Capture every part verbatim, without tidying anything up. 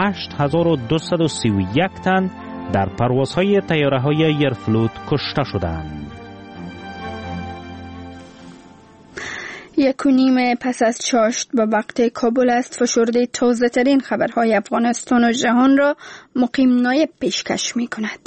هشت هزار و دویست و سی و یک تن در پروازهای طیاره‌های ایرفلوت کشته شدند. یک و نیم پس از چاشت به وقت کابل است فشرده تازه ترین خبرهای افغانستان و جهان را مقیم نایب پیشکش می کند.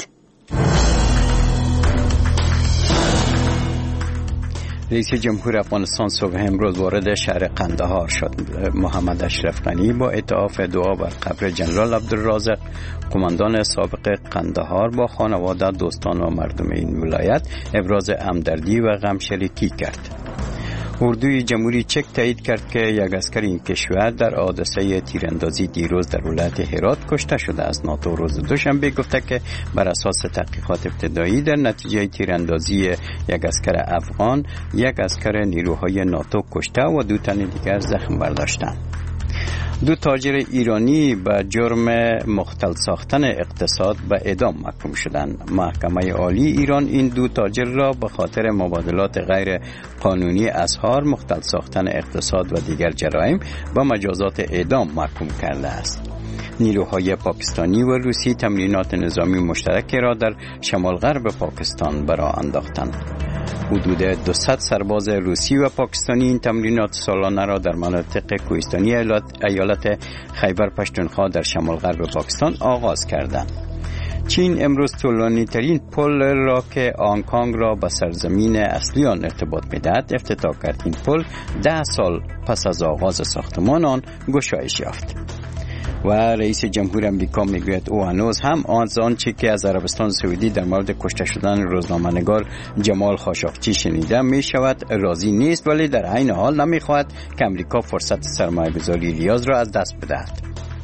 رئیس جمهور افغانستان صبح امروز وارد شهر قندهار شد. محمد اشرف غنی با اتعاف دعا بر قبر جنرال عبدالرازق قماندان سابق قندهار با خانواده، دوستان و مردم این ولایت ابراز همدردی و غمشریکی کرد. اردوی جمهوری چک تایید کرد که یک عسکر این کشور در حادثه تیراندازی دیروز در ولایت هرات کشته شده است. ناتو روز دوشنبه گفته که بر اساس تحقیقات ابتدایی در نتیجه تیراندازی یک عسکر افغان یک عسکر نیروهای ناتو کشته و دو تن دیگر زخم برداشتند. دو تاجر ایرانی به جرم مختل ساختن اقتصاد به اعدام محکوم شدند. محکمه عالی ایران این دو تاجر را به خاطر مبادلات غیر قانونی اسعار، مختل ساختن اقتصاد و دیگر جرایم به مجازات اعدام محکوم کرده است. نیروهای پاکستانی و روسی تمرینات نظامی مشترک را در شمال غرب پاکستان برآ انداختند. حدود دویست سرباز روسی و پاکستانی این تمرینات سالانه را در مناطق کوهستانی ایالت خیبر پشتونخوا در شمال غرب پاکستان آغاز کردند. چین امروز طولانی ترین پل را که هنگ کنگ را به سرزمین اصلی آن ارتباط می‌دهد افتتاح کرد. این پل ده سال پس از آغاز ساختمان آن گشایش یافت. و رئیس جمهور امریکا میگوید او هنوز هم آنچه که از عربستان سعودی در مورد کشته شدن روزنامه‌نگار جمال خاشقچی شنیده می شود راضی نیست، ولی در عین حال نمیخواهد که امریکا فرصت سرمایه‌گذاری ریاض را از دست بدهد.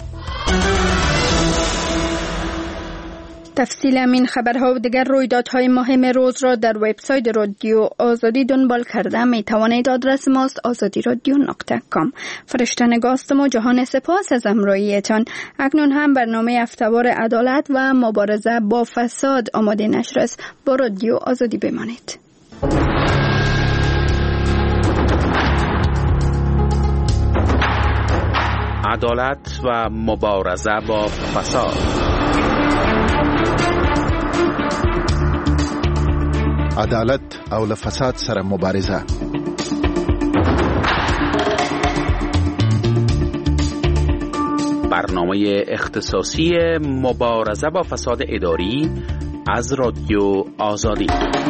تفصیل همین خبرها و دیگر رویدادهای مهم روز را در وبسایت رادیو آزادی دنبال کرده می توانید. آدرس ماست آزادی رادیو نقطه کام. فرشته نگاستم و جهان سپاس از همراهیتان. اکنون هم برنامه افتوار عدالت و مبارزه با فساد آماده نشر است. با رادیو آزادی بمانید. عدالت و مبارزه با فساد. عدالت او له فساد سره مبارزه. برنامه اختصاصی مبارزه با فساد اداری از رادیو آزادی.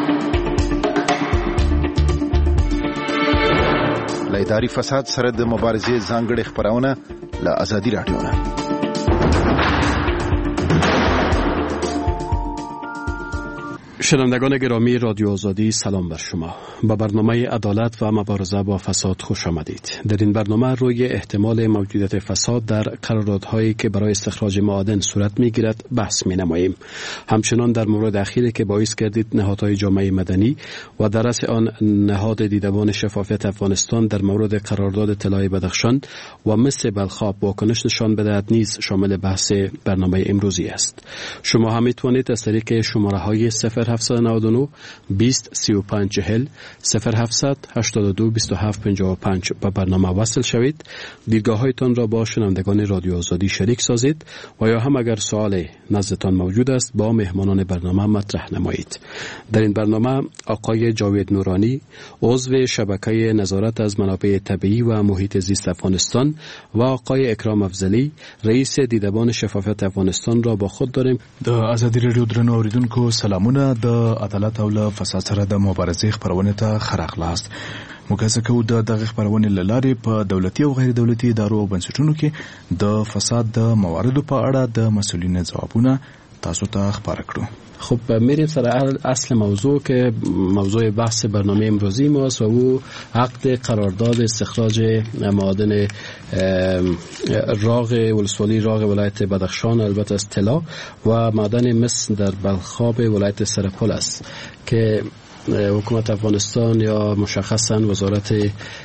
له اداري فساد سره د مبارزې ځانګړي خبرونه له آزادي رادیو نه. شنوندگان گرامی رادیو آزادی، سلام بر شما. با برنامه عدالت و مبارزه با فساد خوش آمدید. در این برنامه روی احتمال موجودیت فساد در قراردادهایی که برای استخراج معادن صورت میگیرد بحث می نماییم. همچنان در مورد اخیری که باعث گردید نهادهای جامعه مدنی و در رأس آن نهاد دیدبان شفافیت افغانستان در مورد قرارداد طلای بدخشان و مس بلخاب واکنش نشان بدهد نیز شامل بحث برنامه امروزی است. شما هم میتوانید از طریق شماره های صفر هفتصد و نود و نه بیست سی و پنج چهل صفر هفتصد هشتاد و دو بیست و هفت پنجاه و پنج به برنامه وصل شوید. دیدگاه هایتان را با شنوندگان رادیو آزادی شریک سازید و یا هم اگر سوال نزدتان موجود است با مهمانان برنامه مطرح نمایید. در این برنامه آقای جاوید نورانی، عضو شبکه نظارت از منابع طبیعی و محیط زیست افغانستان، و آقای اکرام افضلی، رئیس دیدبان شفافیت افغانستان را با خود داریم. د آزادی رادیو درنو اوریدونکو سلامونه. د عدالت او له فساد سره د مبارزې خبرونه ته خراغلاست. مګه کو د دغه خبرونه لاره په دولتي او غیر دولتي ادارو او بنسټونو کې د فساد د مواردو په اړه د مسؤلینو ځوابونه تاسو ته خبر کړو. خب میریم سر اصل موضوع که موضوع بحث برنامه امروزی ماست و او عقد قرارداد استخراج معادن راغ ولسوالی راغ ولایت بدخشان، البته از طلا، و معدن مس در بلخاب ولایت سرپل است که حکومت افغانستان یا مشخصا وزارت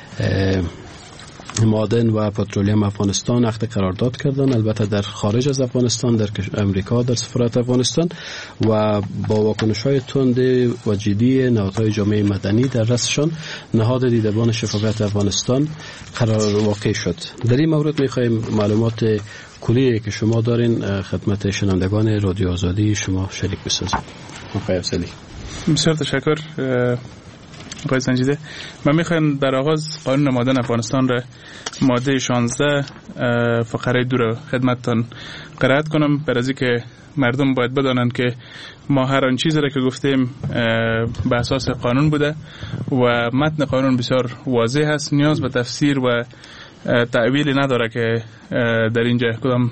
معادن و پترولیم افغانستان عقد قرارداد کردن، البته در خارج از افغانستان، در امریکا، در سفارت افغانستان، و با واکنش‌های تند و جدی نهادهای جامعه مدنی در رأسشان نهاد دیدبان شفافیت افغانستان قرار واقع شد. در این مورد می‌خوایم معلومات کلیه که شما دارین خدمت شنوندگان رادیو آزادی شما شریک بسازید. آقای افضلی. بسیار تشکر آقای سنجیده. من میخوایم در آغاز قانون مادن افغانستان را ماده شانزده فقره دو را خدمتتان قرائت کنم، برای از اینکه مردم باید بدانند که ما هر آن چیزی را که گفتیم به اساس قانون بوده و متن قانون بسیار واضح است، نیاز به تفسیر و تعویلی نداره که در اینجا کدام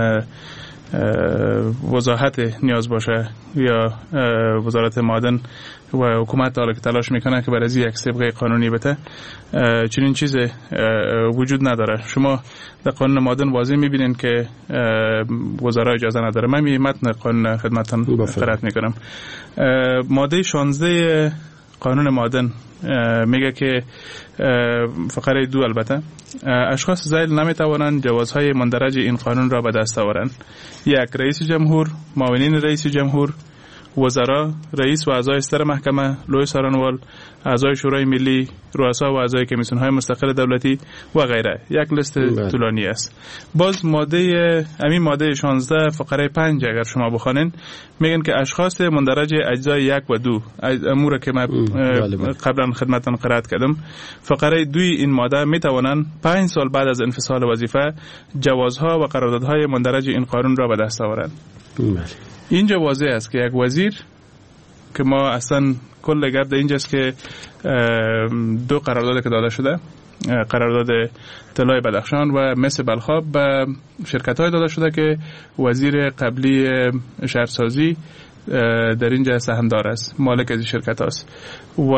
وضاحت نیاز باشه یا وزارت معدن و حکومت حالا که تلاش میکنه که برای از یک سابقه قانونی بده، چنین چیز وجود نداره. شما در قانون معدن واضح میبینین که وزرا اجازه نداره. من می متن قانون خدمتتان قرائت میکنم. ماده شانزده قانون معدن میگه که فقره دو البته اشخاص ذیل نمیتوانند جوازهای مندرج این قانون را به دست آورند: یک، رئیس جمهور، معاونین رئیس جمهور، وزرا، رئیس و اعضای ستر محکمه، لوی سارنوال، اعضای شورای ملی، رؤسا و اعضای کمیسیون های مستقل دولتی و غیره. یک لیست طولانی است. باز ماده همین ماده شانزده فقره پنج اگر شما بخوانین میگن که اشخاص مندرج اجزای یک و دو، امور که من قبلا خدمتتان قرائت کردم، فقره دوی این ماده میتوانند پنج سال بعد از انفصال وظیفه جوازها و قراردادهای مندرج این قانون را به دست آورند. اینجا واضح است که یک وزیر که ما اصلا کل گرد اینجاست که دو قرارداد که داده شده، قرارداد طلای بدخشان و مس بلخاب به شرکت های داده شده که وزیر قبلی شهرسازی در اینجا سهمدار است، مالک از شرکت هاست و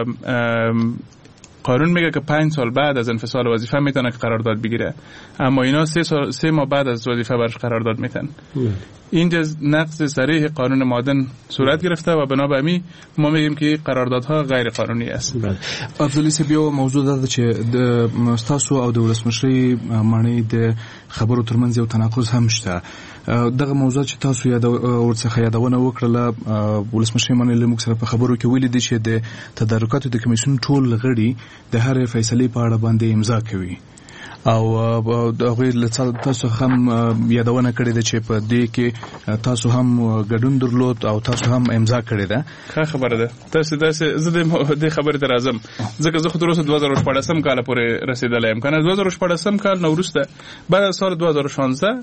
قانون میگه که پنج سال بعد از انفصال وظیفه میتونه که قرارداد بگیره، اما اینا سه, سال، سه ماه بعد از وظیفه برش قرارداد میتن. اینجا نقض صریح قانون معدن صورت گرفته و بنابراین ما میگیم که قراردادها غیر قانونی است. افضلی سبیو موضوع ده چې د تاسو او د ولسمشری معنی د خبرو ترمنځ یو تناقض هم شته. دغه موضوع چې تاسو یاد ورڅخه یادونه وکړه، ولسمشری معنی له موږ سره په خبرو کې ویل دي چې د تدارکاتو د کمیسیون ټول غړي د هر فیصلې په اړه باندې امضا کوي او هغه تاسو هم یادونه کړې ده چې په دې کې تاسو هم ګډون درلود او تاسو هم امضا کړې ده. ښه خبره ده. تاسو تاسو زه د خبرې تر اعظم ځکه زه خو تر اوسه دوه زره شپږم کال پورې رسیدلی یم کنه. دوه زره شپږم کال نو وروسته بعد از سال دوه زره شانزده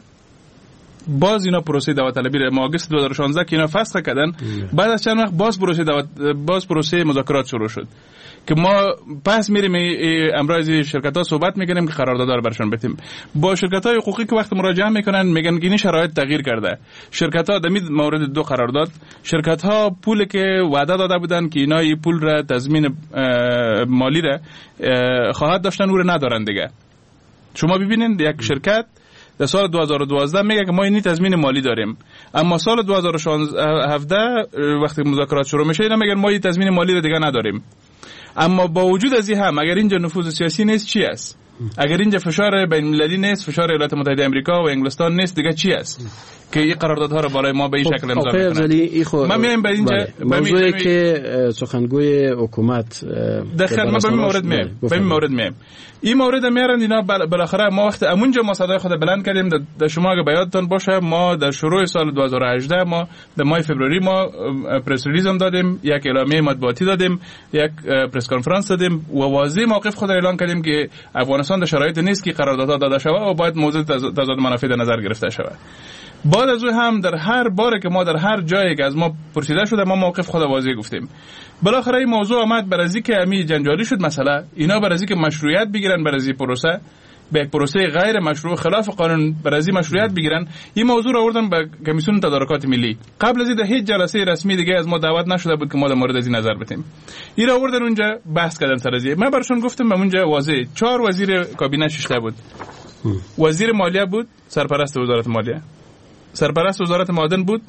باز اینا پروسه داوطلبی را ماگست دوه زره و شانزده که اینا فسخ کردن، بعد از چند وقت باز پروسه دعوت باز پروسه مذاکرات شروع شد که ما پس میریم امروز شرکت ها صحبت میکنیم که قراردادها رو برشون بدیم. با شرکت های حقوقی که وقت مراجعه میکنن میگن که این شرایط تغییر کرده. شرکت ها در مورد دو قرارداد شرکت ها پول که وعده داده بودن که اینا این پول را تضمین مالی را خواهد داشتن او را ندارن دیگه. شما ببینید یک شرکت در سال دو هزار و دوازده میگه که ما این تضمین مالی داریم، اما سال دو هزار و هفده وقتی مذاکرات شروع میشه اینا میگن ما این تضمین مالی رو دیگه نداریم. اما با وجود از این هم اگر اینجا نفوذ سیاسی نیست چی است؟ اگر اینجا فشار بین المللی نیست، فشار ایالات متحده آمریکا و انگلستان نیست، دیگه چی است که این قراردادها رو برای ما به این شکل امضا میکنن؟ من میایم به اینجا موضوعی که سخنگوی حکومت داخل ما به این مورد میایم به این مورد میایم این مورد میارن اینا بالاخره ما وقت امونجا ما صدای خود بلند کردیم. در شما اگه بیادتون باشه ما در شروع سال دو هزار و هجده ما در ماه فوریه ما پرس ریلیز هم دادیم، یک اعلامیه مطبوعاتی دادیم، یک پرس کنفرانس دادیم و واضح موقف خود اعلان کردیم که افغانستان در شرایط نیست که قراردادها داده شود و باید موضوع تضاد منافع در نظر گرفته شود. بعد از او هم در هر باره که ما در هر جایی که از ما پرسیده شده ما موقف خود واضح گفتیم. بالاخره این موضوع آمد برای که امی جنجالی شد مسئله، اینا برای که مشروعیت بگیرن برای پروسه به یک پروسه غیر مشروع خلاف قانون برای مشروعیت بگیرن، این موضوع را آوردن به کمیسیون تدارکات ملی. قبل از این هیچ جلسه رسمی دیگه از ما دعوت نشده بود که ما در مورد از این نظر بدیم. این را آوردن اونجا بحث کردن سر از این. من براشون گفتم به اونجا واضح چهار وزیر کابینه شش بود. وزیر مالیه بود، سرپرست وزارت مالیه، سرپرست وزارت معدن بود،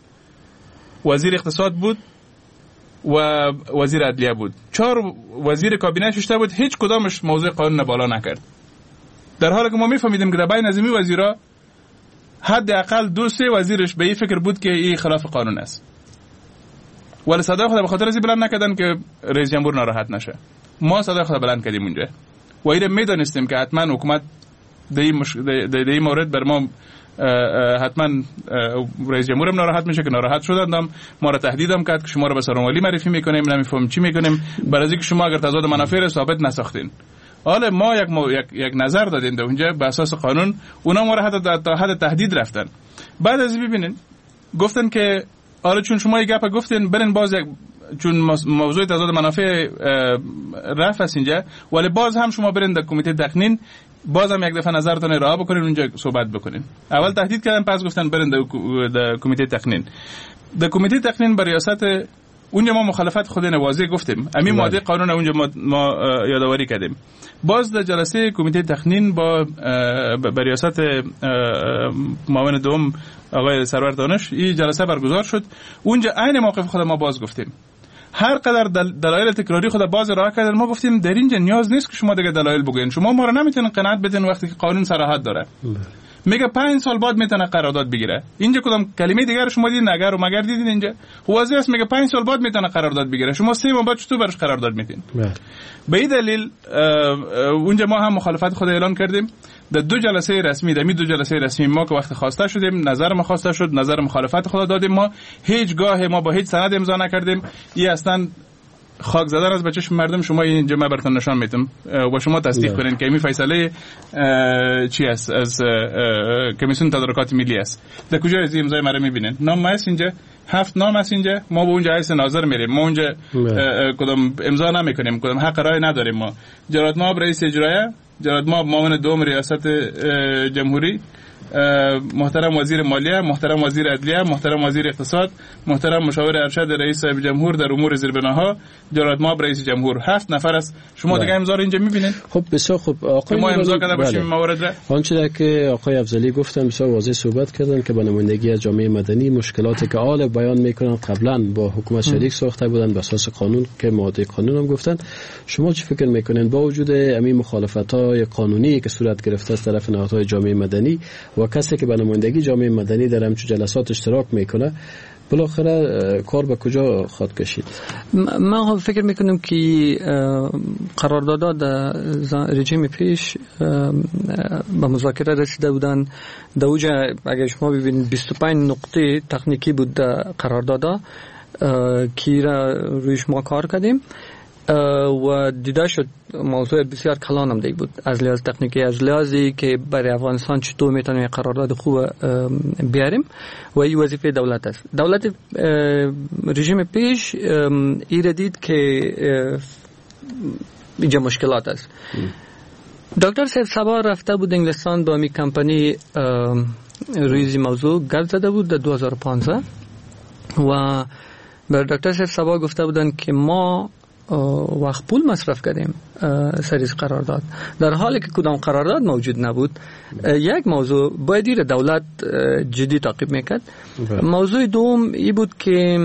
وزیر اقتصاد بود و وزیر عدلیه بود. چهار وزیر کابینه ششته بود، هیچ کدامش موضوع قانون بالا نکرد. در حالی که ما میفهمیدیم که در بین از این وزیرا حداقل دو سه وزیرش به این فکر بود که این خلاف قانون است، ولی صدای خود به خاطر از بلند نکردن که رئیس جمهور ناراحت نشه. ما صدای خود بلند کردیم اونجا و این میدونستیم که حتما حکومت در این, مش... این مورد بر ما حتما رئیس جمهور هم ناراحت میشه که ناراحت شدن، ما را تهدیدم کرد که شما را به سرمالی معرفی میکنیم، نمیفهم چی میکنیم، برای اینکه شما اگر تضاد منافع را ثابت نساختین. حالا ما یک, ما یک یک نظر دادیم در اونجا به اساس قانون، اونا ما را حتی تا حد تهدید رفتن. بعد از ببینین گفتن که آره چون شما یک گپ گفتین برین باز یک، چون موضوع تضاد منافع رفت است اینجا، ولی باز هم شما برین در کمیته تقنین باز هم یک دفعه نظرتون ارائه بکنین، اونجا صحبت بکنین. اول تهدید کردن، پس گفتن برین در کمیته تقنین. در کمیته تقنین بر ریاست اونجا ما مخالفت خود واضح گفتیم، همین ماده قانون اونجا ما, ما یادآوری کردیم. باز در جلسه کمیته تقنین با بر ریاست معاون دوم آقای سرور دانش این جلسه برگزار شد. اونجا عین موقف خود ما باز گفتیم، هر قدر دل دلایل تکراری خود باز راه کردن، ما گفتیم در اینجا نیاز نیست که شما دیگه دلایل بگین، شما ما رو نمیتونین قناعت بدین وقتی که قانون صراحت داره. میگه پنج سال بعد میتونه قرارداد بگیره. اینجا کدام کلمه دیگر شما دیدین؟ اگر و مگر دیدین اینجا واضح است میگه پنج سال بعد میتونه قرارداد بگیره، شما سه ماه بعد چطور برش قرارداد میتین؟ به این دلیل اونجا ما هم مخالفت خود اعلان کردیم. در دو جلسه رسمی، در می دو جلسه رسمی ما که وقت خواسته شدیم، نظر ما خواسته شد، نظر مخالفت خود دادیم. ما هیچ گاه ما با هیچ سند امضا نکردیم. این اصلا خاک زدن از بچش مردم. شما اینجا من براتون نشان میدم و شما تصدیق کنین که این فیصله چی است از کمیسیون تدارکات ملی است. در کجا از امضای مرا میبینین؟ نام است اینجا، هفت نام است اینجا. ما به اونجا حیث ناظر میریم، ما اونجا کدام امضا نمیکنیم، کدام حق رای نداریم. ما جلاد ما رئیس اجرایی، جلاد ما معاون دوم ریاست جمهوری، محترم وزیر مالیه، محترم وزیر عدلیه، محترم وزیر اقتصاد، محترم مشاور ارشد رئیس صاحب جمهور در امور زیربناها، جلاد ما رئیس جمهور، هفت نفر است. شما دیگه امضا رو اینجا میبینید. خب بسیار خوب آقای ما امضا کرده باشیم این موارد را. آنچه که آقای افضلی گفتن بسیار واضح صحبت کردن که به نمایندگی از جامعه مدنی مشکلاتی که آل بیان میکنن قبلا با حکومت شریک ساخته بودن به اساس قانون که ماده قانون هم گفتن. شما چه فکر میکنین با وجود همین مخالفت‌های قانونی که صورت گرفته از طرف نهادهای جامعه مدنی و کسی که به نمایندگی جامعه مدنی در همچون جلسات اشتراک میکنه، بالاخره کار به کجا خواهد کشید؟ من فکر میکنم که قراردادها در رژیم پیش به مذاکره رسیده بودن. در اوجه اگر شما ببینید بیست و پنج نقطه تکنیکی بود در قراردادها که را رویش ما کار کردیم و دیده شد موضوع بسیار کلان هم دیگه بود از لحاظ تکنیکی، از لحاظی که برای افغانستان چطور میتونیم قرارداد خوب بیاریم و این وظیفه دولت است. دولت رژیم پیش ایره دید که اینجا مشکلات است. دکتر صاحب سبا رفته بود انگلستان با می کمپانی روی موضوع گرد زده بود در دو هزار و پانزده و بر دکتر صاحب سبا گفته بودن که ما وقت پول مصرف کردیم سریز قرارداد، در حالی که کدام قرارداد موجود نبود. یک موضوع باید دیر دولت جدی تعقیب میکرد. موضوع دوم ای بود که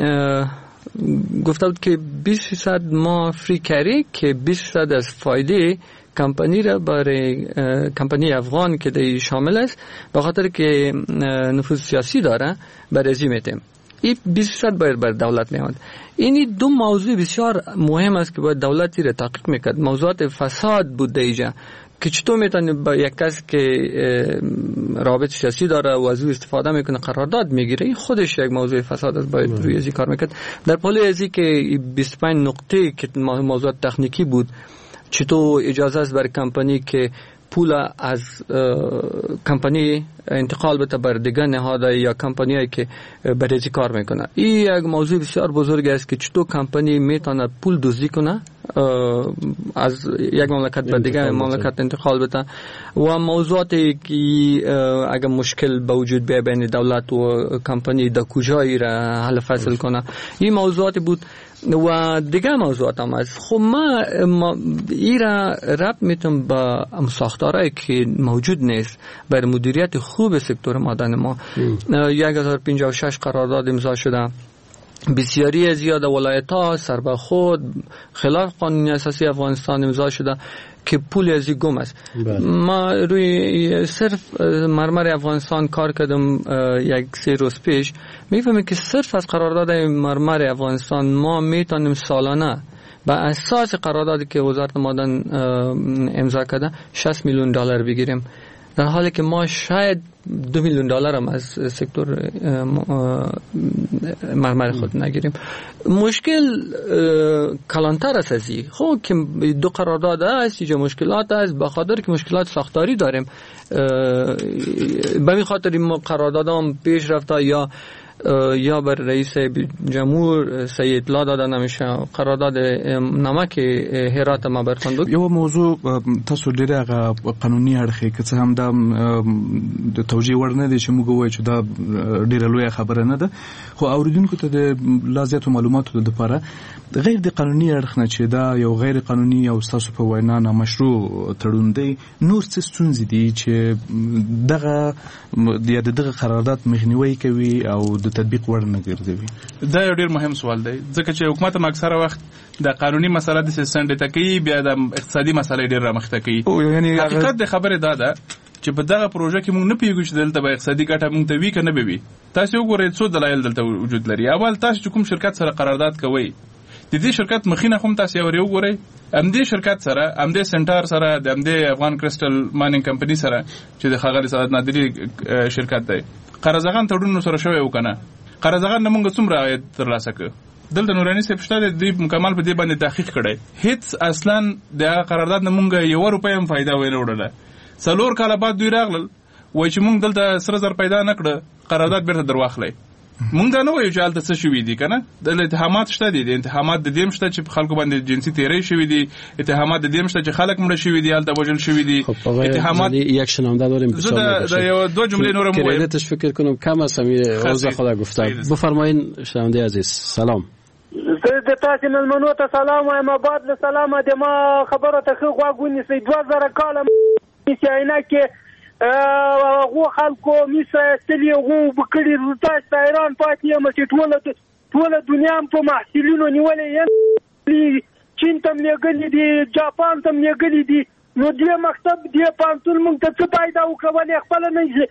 گفته بود که بیست درصد ما فری کری که بیست درصد از فایده کمپانی را برای کمپانی افغان که در شامل است به خاطر که نفوذ سیاسی داره برای میتیم. این بیست درصد باید بر دولت میاد. اینی دو موضوع بسیار مهم است که باید دولتی را تحقیق میکرد. موضوعات فساد بود دیجا که چطور میتونه با یک کس که رابط سیاسی داره و از او استفاده میکنه قرارداد میگیره، این خودش یک موضوع فساد است، باید روی ازی کار میکرد. در پول ازی که بیست و پنج نقطه که موضوعات تکنیکی بود، چطور اجازه است برای کمپانی که پول از کمپانی انتقال بده بر دیگر نهادهای یا کمپانیایی که برای کار میکنه. این یک موضوع بسیار بزرگ است که چطور کمپانی میتونه پول دزدی کنه از یک مملکت به دیگر مملکت انتقال بده و موضوعاتی که اگر مشکل به وجود بیاید بین دولت و کمپانی در کجایی را حل فصل کنه. این موضوعاتی بود و دیگه موضوعات هم هست. خب ما, ما ایرا ربط میتونم با ساختارهایی که موجود نیست برای مدیریت خوب سکتور معدن ما. یک هزار و پنجاه و شش قرارداد امضا شده، بسیاری زیاد ولایت ها سر به خود خلاف قانون اساسی افغانستان امضا شده که پول ازی گم است. ما روی صرف مرمر افغانستان کار کردم یک سه روز پیش، میفهمیم که صرف از قرارداد مرمر افغانستان ما میتونیم سالانه با اساس قراردادی که وزارت معدن امضا کرده شصت میلیون دلار بگیریم. در حالی که ما شاید دو میلیون دلار هم از سکتور مرمر خود نگیریم. مشکل کلانتر است از این. خب که دو قرارداد است، اینجا مشکلات است، به خاطر که مشکلات ساختاری داریم. به این خاطر ما قرارداد هم پیش رفته یا یا بر رئیس جمهور سید اطلاع داده نمیشه. قرارداد نمک هرات ما برخوندو. یو موضوع تاسو ډیره هغه قانوني اړخ کې څه هم د توجیه ورنه دي چې موږ وایو چې دا ډیره لویه خبره نه ده، خو اوریدونکو ته د لازمه معلوماتو لپاره غیر د قانوني اړخ نه چې دا یو غیر قانوني او تاسو په وینا نه مشروع تړون دی، نور څه ستونزې دي چې دغه د دغه قرارداد مخنیوي کوي او د تطبیق وړ نه ګرځوي؟ دا یو ډیر مهم سوال دی، ځکه چې حکومت هم اکثره وخت د قانوني مسله د سیستم د تکي بیا د اقتصادي مسلې ډیر رامخته کوي. یعنی حقیقت د خبره دا ده چې په دغه پروژه کې موږ نه پیږو چې دلته به اقتصادي ګټه موږ ته وی کنه به وي. تاسو وګورئ څو دلایل دلته وجود لري. اول تاسو چې کوم شرکت سره قرارداد کوي، د دې شرکت مخینه هم تاسو یو وګورئ، ام دې شرکت سره ام دې سنټر سره د ام دې افغان کرسټل مایننګ کمپنی سره چې د خاغلی سعادت نادری شرکت دی قرارداد تړون سره شوی وکنه. قرارداد نه موږ څومره عاید ترلاسه کړ. دلته نورانی صاحب شته د مکمل په دې باندې تحقیق کړي، هیڅ اصلا د قرارداد نه موږ یو روپۍ هم فائدہ وینه وړله. څلور کاله بعد دوی راغلل وای چې موږ دلته سره زر پیدا نکړه، قرارداد بیرته درواخلې. موږ دا نه وایو چې هلته څه شوي دي کنه، د اتهامات شته دي، د اتهامات د دې شته چې خلکو باندې جنسي تیری شوي دي، اتهامات د دې شته چې خلک مړه شوي دي، هلته وژل شوي دي. اتهامات یک شنونده داریم بسیار دا یو دو جمله نورم وایي کردیتش فکر کنم کم است می اوضاع خدا گفتم. بفرمایین شنونده عزیز. سلام. د تاسو ملمنو ته سلام وایم. آباد له سلامه د ما خبره ته خو غوږونی سي دوه زره کاله چې عینه کې هغه خلکو میسه استلی غو بکړي تاسو ایران پاتې یم چې ټول ټول دنیا په محصولینو نیولې، چین ته لګلې دي، جاپان ته لګلې دي، نو دې مکتب دې پانتون موږ ته څه پیدا وکولې خپل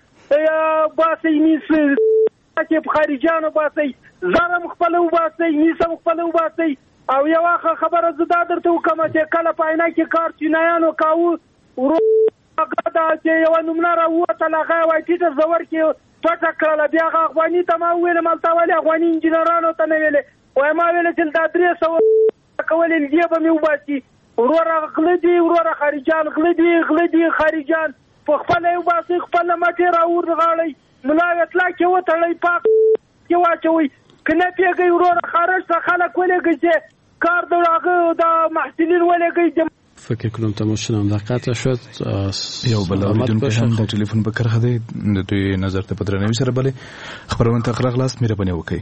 نه باسي میسه چې خارجانو باسي زرم خپل وباسي میسه خپل وباسي. او یو خبره زدا درته وکم چې کله پاینه کې کار چینایانو کاوه ورو دا چې یو نمونه راوته لغه وای چې زور کې پټه کړل، بیا افغاني ته ما ویل مالته ولې افغاني انجنیرانو ته نه ویلې، وای ما ویل چې دا درې سو کولې دی به مې وباسي. ورور غلدي ورور خارجان غلدي غلدي خارجان په خپل وباسي خپل مټه راور غاړي ملاوت لا کې وتړې پاک کې واچوي کنه پیږي ورور خارج ته خلک ولګي چې کار دغه د محصولین ولګي. فکر کنم تماشام در قطع شد. یو بل اوریدونکو هم د ټلیفون په کرخه دی د دوی نظر ته پدرنوي سره بلې خبرونه تقرا خلاص مې ربنه وکي.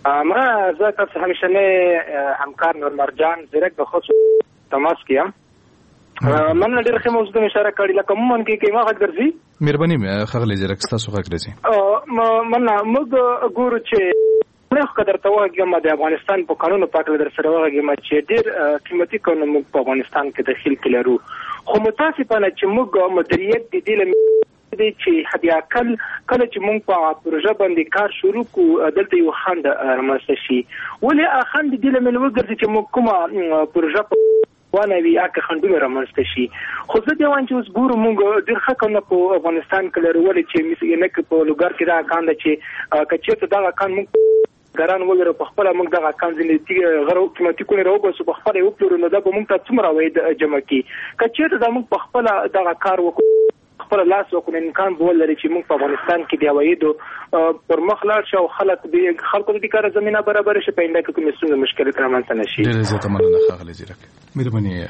ما زه تاسو همیشنه همکار نور مرجان زیرک به خود تماس کیم. من ډېر ښه موضوع ته اشاره کړې لکه مونږ کې کې ما غږ درځي. مهرباني خغلی زیرک تاسو غږ درځي. من موږ ګورو چې نه قدر تواګم د افغانستان په قانون په اړه در سره واګم چې ډېر قیمتي قانون په افغانستان کې داخل کړو، خو متاسفانه چې موږ مدیریت د دې لپاره دی چې حدیا کل کله چې موږ په پروژه باندې کار شروع کو دلته یو خند رامنځته شي، ولې اخند دې لمن وګرځي چې موږ کومه پروژه وانه وی اکه خندونه رامنځته شي. خو زه دی وان چې اوس ګورو موږ ډېر ښه کار په افغانستان کې لرو، ولې چې مثلا نه په لوګر کې دا کاند چې کچې ته دا کاند موږ ګران وګړو په خپل موږ دغه کانزنیتی غرو قیمتي کولې راو بس په خپل یو پلور نه دا به موږ ته څومره وې جمع کی کچې ته موږ په خپل دغه کار وکړو خپل لاس وکړو امکان به ولري چې موږ په افغانستان کې دی وایدو پر مخ لاړ شو خلک به خلکو د کار زمينه برابر شي په انده کې کومې څه مشکل رامنځته نشي. ډېر زه تمنه خغلی زیرک مهرباني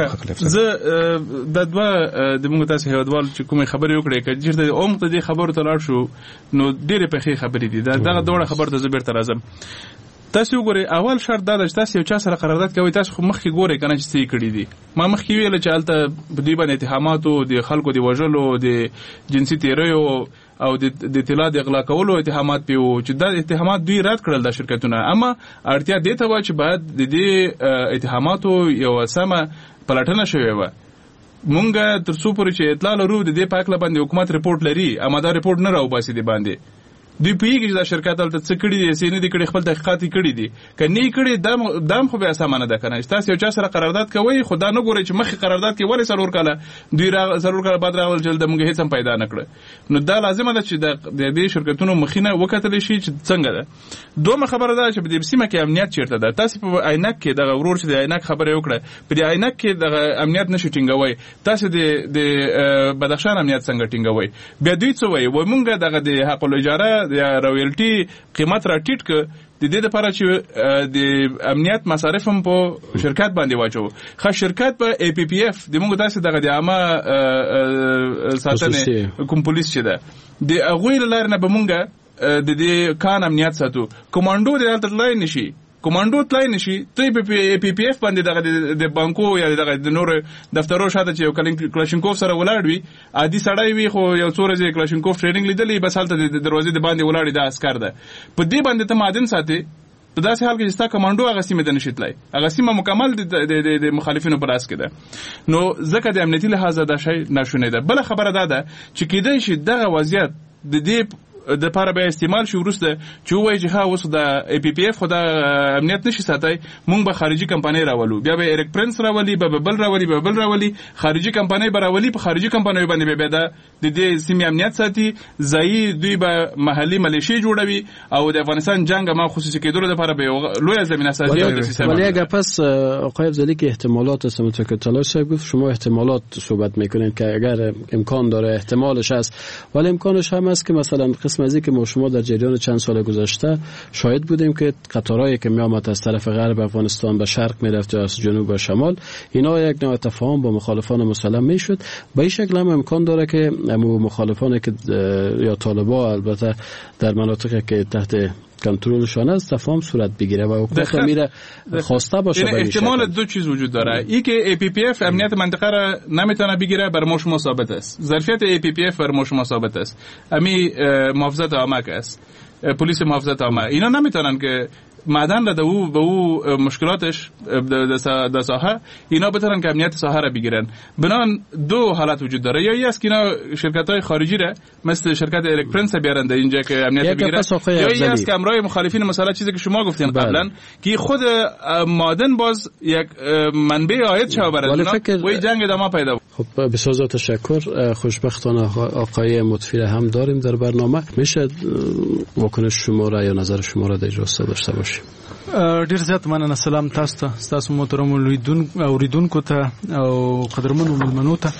زه د دوه د موږ تاسو هیوادوال چې کومه خبرې وکړې چې چیرته اوم ته دې خبرو ته لاړ شو نو ډېرې پخې خبرې دي. دا دغه دوه خبر ته زبر تر اعظم تاسو وګورئ. اول شرط دا چې تاسو یو چا سره قرارداد کوي تاسو خو مخکې ګورئ کنه چې څه کړی دي. ما مخکې ویل چې الته په دې باندې اتهاماتو د خلکو دی وژلو د جنسي تیریو او د اطلاع د اغلا کولو اتهامات پیو چې دا اتهامات دوی رد کړل د شرکتونه، اما اړتیا دې ته و چې باید د دې اتهاماتو یو سمه پلټنه شوی و. مونږ تر څو پورې چې اطلاع لرو د دې پاکله باندې حکومت ریپورت لري، اما دا ریپورت نه راو باسي دی باندې دوی پیږي چې دا شرکت تل څه کړی دي سینې دي کړي خپل تحقیقات کړي دي کني کړي دام دام خو به سمانه ده کنه تاسو یو چا سره قرارداد کوي خدا نه ګوري چې مخې قرارداد کې ولې سرور کاله دوی را سرور کاله بعد راول جلد موږ هیڅ هم پیدا نه کړ نو دا لازمه ده چې د دې شرکتونو مخینه وکتل شي چې څنګه ده دومره خبره ده چې په دې سیمه کې امنیت چیرته ده تاسو په عینک کې د ورور چې د عینک خبره وکړه په دې عینک کې د امنیت نشو ټینګوي تاسو د د بدخشان امنیت څنګه ټینګوي بیا دوی څه وایي و مونږ دغه د حق الاجاره یا رویالټي قیمت را ټیټ ک د دې لپاره چې د امنیت مصارف هم په شرکت باندې واچو خو شرکت په ای پی پی اف د موږ تاسو دغه د عامه ساتنه کوم پولیس چې ده د هغوی لاره نه به موږ د دې کان امنیت ساتو کمانډو د حالت لای نشي کمانډو تلای نشي ته په پی پی اف باندې دغه د بانکو یا دغه د نور دفترو شاته چې یو کلاشینکوف سره ولاړ وي عادي سړی وي خو یو څو ورځې کلاشینکوف ټریننګ لیدلې بس حالت د دروازې د باندې ولاړ دی عسكر ده په دې باندې ته مادن ساتي په داسې حال کې چې ستا کمانډو هغه سیمه د نشیتلای هغه سیمه مکمل د مخالفینو پر لاس کې ده نو ځکه د امنیتي لحاظ دا شی ناشونی ده بل خبره ده ده چې کېدای شي دغه وضعیت د دې د لپاره به استعمال شي ورسته چې وایي چې ها اوس د ای پی پی اف خو د امنیت نشي ساتي مونږ به خارجي کمپنۍ راولو بیا به ایرک پرنس راولي به بل راولي به بل راولي خارجي کمپنۍ به راولي په خارجي کمپنۍ باندې به د دې سیمې امنیت ساتي ځای دوی به محلي ملیشي جوړوي او د افغانستان جنگ ما خصوصي کېدو لپاره به لوی زمینه سازي او د سیستم ولی اگه پس آقای افضلی که احتمالات همونطور که طلال صاحب گفت شما احتمالات صحبت میکنید که اگر امکان داره احتمالش هست ولی امکانش هم هست که مثلا قسم از این که ما شما در جریان چند سال گذشته شاهد بودیم که قطارهایی که میآمد از طرف غرب افغانستان به شرق میرفت یا از جنوب به شمال اینا یک نوع تفاهم با مخالفان مسلم میشد به این شکل هم امکان داره که مخالفانی که یا طالبان البته در مناطقی که تحت کنترلشان است تفاهم صورت بگیره و حکومت میره خواسته باشه به احتمال دو چیز وجود داره ای که ای پی پی اف امنیت منطقه را نمیتونه بگیره بر ما شما ثابت است ظرفیت ای پی پی اف بر ما شما ثابت است امی محافظت عامه است پلیس محافظت عامه اینا نمیتونن که معدن را دو به او مشکلاتش در ساحه اینا بتونن که امنیت ساحه را بگیرن بنان دو حالت وجود داره یا است که اینا شرکت‌های خارجی را مثل شرکت ایرک پرنس بیارن در اینجا که امنیت بگیرن یا است که امرای مخالفین مثلا چیزی که شما گفتین قبلا که خود معدن باز یک منبع عاید شو برای و این جنگ ادامه پیدا. خب بسیار تشکر. خوشبختانه آقای مطفی هم داریم در برنامه. میشه واکنش شما را یا نظر شما را در اجازه داشته باشیم؟ ډیر زیات مننه. سلام تاسو ته تاسو محترم اوریدون اوریدونکو ته او قدرمنو ملمنو ته.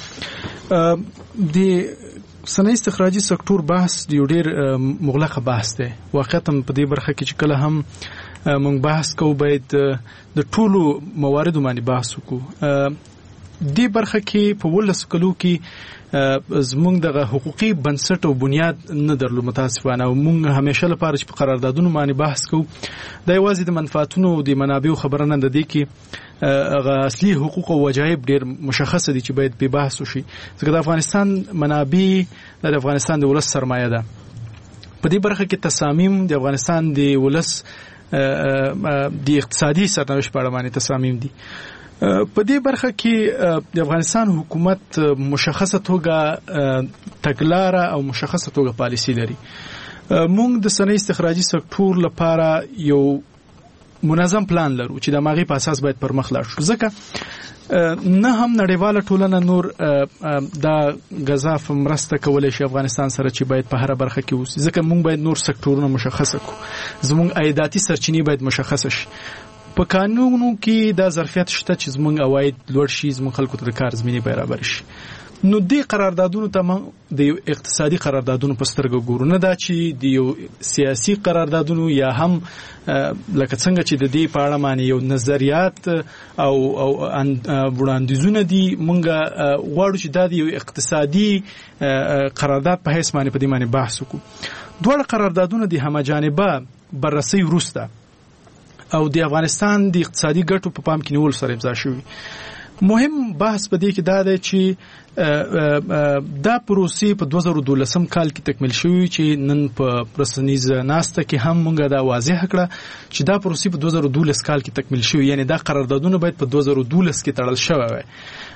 د صنایع استخراجي سکتور بحث دی ډیر مغلقه بحث دی. واقعا په دې برخه کې چې کله هم موږ بحث کوو باید د ټولو مواردو باندې بحث وکړو. دې برخه کې په ولس کلو کې زمونږ دغه حقوقي بنسټ او بنیاد نه درلود متاسفانه او مونږ همیشه لپاره چې په قراردادونو باندې بحث کوو دا یوازې د منفعتونو او د منابعو خبره نه ده کې هغه اصلي حقوق او وجایب ډیر مشخصه دي چې باید په بحث وشي ځکه د افغانستان منابع د افغانستان د ولس سرمایه ده. په دې برخه کې تصامیم د افغانستان د ولس د اقتصادي سرنوشت په اړه باندې تصامیم دي. په دې برخه کې د افغانستان حکومت مشخصه توګه تګلاره او مشخصه توګه پالیسی لري. موږ د صنایع استخراجي سکتور لپاره یو منظم پلان لرو چې د ماغي په اساس باید پر مخ لاړ شو ځکه نه هم نړیواله ټولنه نور د غذاف مرسته کولای شي افغانستان سره چې باید په هر برخه کې اوسي ځکه موږ باید نور سکتورونه مشخصه کړو. زموږ عایداتي سرچینې باید مشخصه شي. په قانونو کې دا ظرفیت شته چې زموږ عواید لوړ شي زموږ خلکو ته د کار زمینه برابر شي. نو دې قراردادونو ته موږ د اقتصادي قراردادونو په سترګه ګورو نه دا چې د یو سیاسي قراردادونو یا هم لکه څنګه چې د دې په اړه باندې یو نظریات او او وړاندیزونه دي موږ غواړو چې دا د یو اقتصادي قرارداد په حیث باندې په دې باندې بحث وکړو. دوه قراردادونه د همجانبه بررسي وروسته او د افغانستان د اقتصادي ګټو په پام کې نیول سره امضا شوی. مهم بحث په دې کې دا دی چې دا پروسې په دوه زره دولسم کال کې تکمیل شوی چې نن په رسنیز ناسته کې هم مونږه دا واضح کړه چې دا پروسې په دوه زره دولس کال کې تکمیل شوی یعنی دا قراردادونه باید په دوه زره دولس کې تړل شوی وي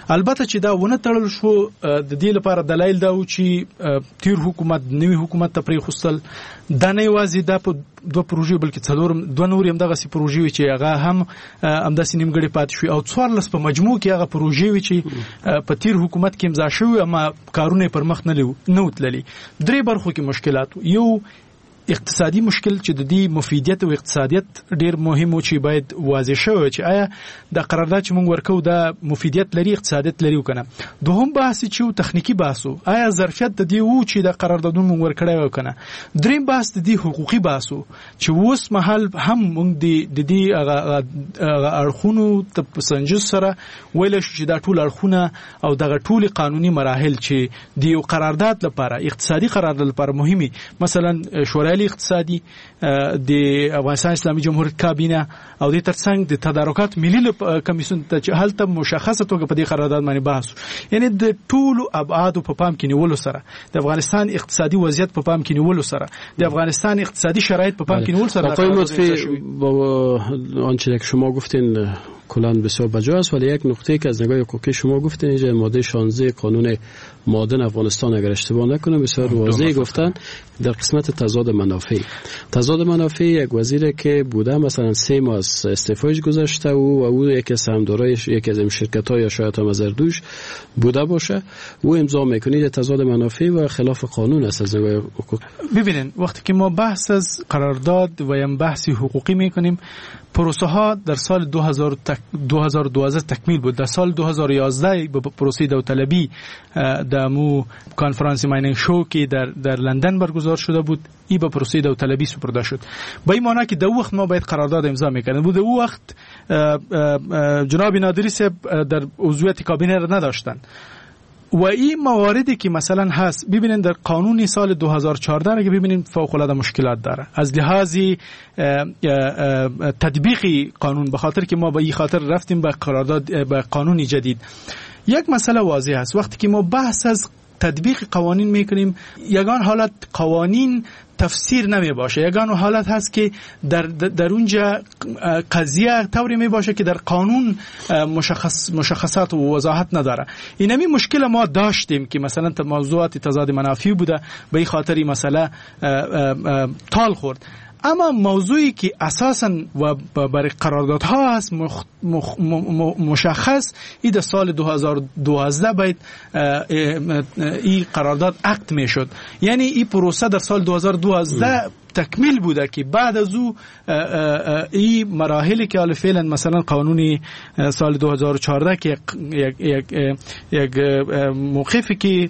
البته چې دا ونه تړل شو د دې لپاره دلایل دا و چې تیر حکومت نوی حکومت ته پرې خوستل دا نه یوازې دا په دوه پروژې بلکې څلور دوه نور هم دغه سي پروژې وي چې هغه هم همداسې نیمګړې پاتې شوې او څوارلس په مجموع کې هغه پروژې وي چې په تیر حکومت کې امضا شوي اما کارونه پر مخ نه نه وتللي. درې برخو کې مشکلات یو اقتصادي مشکل چې د دې مفیدیت او اقتصادیت ډیر مهم او چې باید واضح شوی چې آیا د قرارداد چې موږ ورکو دا مفیدیت لري اقتصادیت لري وکنه. دوهم بحث چې تخنیکی بحثو آیا ظرفیت د دې وو چې د قراردادونو موږ ورکړای وکنه. دریم بحث د دې حقوقي بحثو چې اوس مهال هم موږ د دې اړخونو ته سنجش سره ویل شو چې دا ټول اړخونه او دغه ټول قانوني مراحل چې د یو قرارداد لپاره اقتصادي قرارداد لپاره مهمي مثلا شورای اقتصادي د افغانستان اسلامي جمهوریت کابینه او د ترڅنګ د تدارکات ملي کمیسیون ته چې هلته مشخصه توګه په دې قرارداد باندې بحث یعنی د ټولو ابعاد په پام کې نیولو سره د افغانستان اقتصادي وضعیت په پام کې نیولو سره د افغانستان اقتصادی شرایط په پام کې نیولو سره آقای لطفی با آنچه که شما گفتین کلان بسیار بجا است ولی یک نقطه که از نگاه حقوقی شما گفتین اینجا ماده شانزده قانون معادن افغانستان اگر اشتباه نکنم بسیار واضح گفتن در قسمت تضاد منافع تضاد منافع یک وزیر که بوده مثلا سه ماه از استعفایش گذشته و او یکی از سهامدارایش یکی از این شرکت‌ها یا شاید هم مزردوش بوده باشه او امضا میکنید تضاد منافع و خلاف قانون است از نگاه حقوق. ببینید وقتی که ما بحث از قرارداد و یا بحث حقوقی میکنیم پروسه ها در سال دو هزار و دوازده تکمیل بود. در سال دو هزار و یازده به پروسه داوطلبی در مو کنفرانس ماینینگ شو که در در لندن برگزار شده بود ای به پروسه داوطلبی سپرده شد. با این معنی که در وقت ما باید قرارداد امضا میکردیم بود. در وقت جناب نادری صاحب در عضویت کابینه را نداشتن و این مواردی که مثلا هست ببینید در قانون سال دو هزار و چهارده را که ببینید فوق العاده مشکلات داره از لحاظ تطبیق قانون به خاطر که ما با این خاطر رفتیم به قرارداد به قانون جدید. یک مسئله واضح است وقتی که ما بحث از تطبیق قوانین میکنیم یگان حالت قوانین تفسیر نمی باشه یگان حالت هست که در در اونجا قضیه طوری می باشه که در قانون مشخص مشخصات و وضاحت نداره. اینمی مشکل ما داشتیم که مثلا موضوعات تضاد منافع بوده به این خاطری مسئله تال خورد. اما موضوعی که اساساً و برای قراردادها هست مخ... مخ... مشخص این در سال دو هزار و دوازده باید این قرارداد عقد می شد یعنی این پروسه در سال دو هزار و دوازده تکمیل بوده که بعد از او این مراحلی که حال فعلا مثلا قانون سال دو هزار و چهارده که یک یک یک موقفی که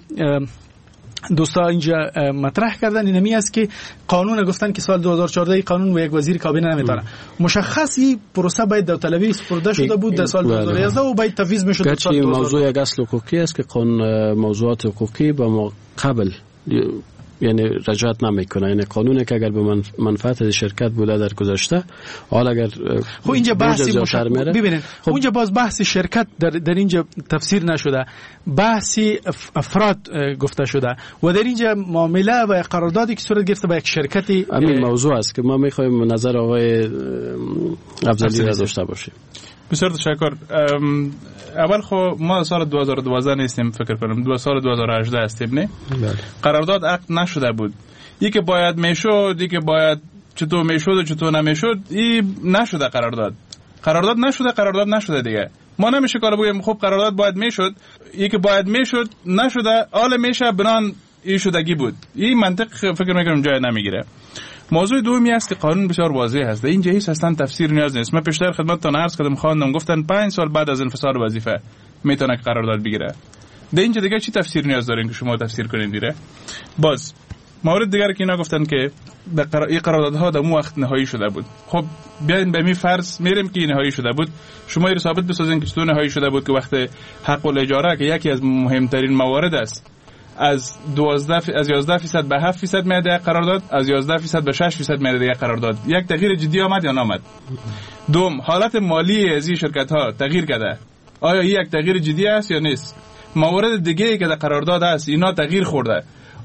دوستا اینجا مطرح کردن اینمی است که قانون گفتن که سال دو هزار و چهارده قانون و یک وزیر کابینه نمیتونه مشخصی پروسه باید داوطلبی سپرده شده بود در سال دو هزار و یازده و باید تفویض میشد. گرچه موضوع یک اصل حقوقی است که قانون موضوعات حقوقی با ما قبل یعنی رجعت نمیکنه یعنی قانونی که اگر به منفعت شرکت بوده در گذشته حالا اگر خب اینجا بحثی مشخص ببینید خب اونجا باز بحث شرکت در در اینجا تفسیر نشده بحثی افراد گفته شده و در اینجا معامله و قراردادی که صورت گرفته با یک شرکتی همین موضوع است که ما میخوایم نظر آقای افضلی را داشته باشیم. بسیار تشکر. اول خو ما سال دو هزار و دوازده نیستیم فکر کنم دو سال دو هزار و هجده هستیم نه قرارداد عقد نشده بود یکی باید میشد یکی باید چطور میشد و چطور نمیشد این نشده قرارداد قرارداد نشده قرارداد نشده دیگه ما نمیشه کار بگیم خب قرارداد باید میشد یکی باید میشد نشده حالا میشه بنان این شدگی بود این منطق فکر میکنم جای نمیگیره. موضوع دومی است که قانون بسیار واضح است اینجا هیچ اصلا تفسیر نیاز نیست. من پیشتر خدمتتون عرض کردم خواندم گفتن پنج سال بعد از انفصال وظیفه میتونه قرارداد بگیره. در اینجا دیگه چی تفسیر نیاز دارین که شما تفسیر کنین دیره. باز مورد دیگر که اینا گفتن که این قراردادها در اون وقت نهایی شده بود. خب بیاین به می فرض میریم که نهایی شده بود شما رو ثابت بسازین که چطور نهایی شده بود که وقت حق الاجاره که یکی از مهمترین موارد است از دوازده از یازده درصد به هفت درصد میاد قرارداد از یازده درصد به شش درصد میاد قرارداد یک تغییر جدی آمد یا نامد. دوم حالت مالی از این شرکت ها تغییر کرده آیا این یک تغییر جدی است یا نیست. موارد دیگه ای که در قرارداد است اینا تغییر خورده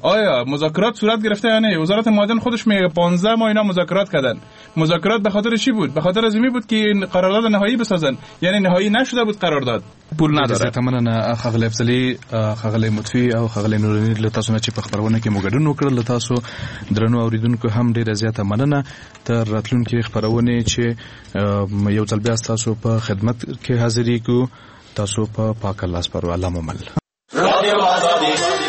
آیا مذاکرات صورت گرفته یا نه؟ وزارت معادن خودش میگه پانزده ماه اینا مذاکرات کردن. مذاکرات به خاطر چی بود؟ به خاطر از این بود که قرارداد نهایی بسازن، یعنی نهایی نشده بود قرارداد، پول نداره. تمنه خغل افضلی، خغل مطفی او خغل نورانی له تاسو نه چې په خبرونه کې موګډون وکړل. له تاسو درنو اوریدونکو هم ډیره زیاته مننه. تر راتلونکي خبرونه چې یو ځل بیا تاسو په خدمت کې حاضرې کو. تاسو په پاک الله سپارو. الله مومن. رادیو آزادی